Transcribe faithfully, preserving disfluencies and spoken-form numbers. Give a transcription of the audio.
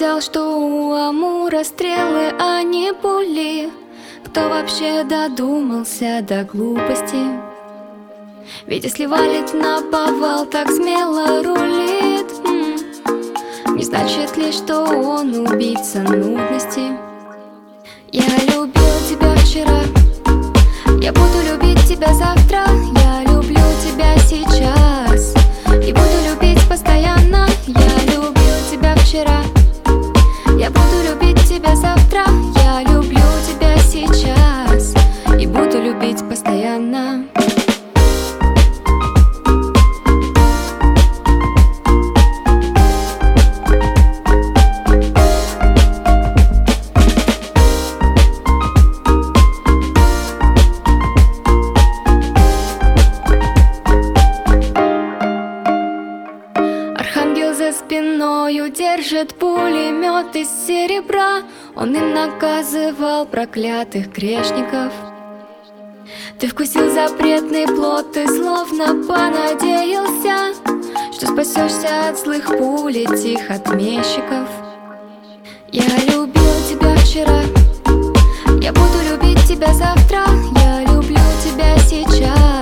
заметил, что у Амура стрелы, а не пули. Кто вообще додумался до глупости? Ведь если валит на повал, так смело рулит, м-м, не значит ли, что он убийца нудности? Я любил тебя вчера, я буду любить тебя завтра. Я люблю тебя сейчас и буду любить постоянно. Я любил тебя вчера, я буду любить тебя завтра. Я люблю тебя сейчас и буду любить постоянно. Архангел за спиною держит пулемет из серебра. Он им наказывал проклятых грешников. Ты вкусил запретный плод, ты словно понадеялся, что спасешься от злых пуль этих отмещиков. Я любил тебя вчера, я буду любить тебя завтра. Я люблю тебя сейчас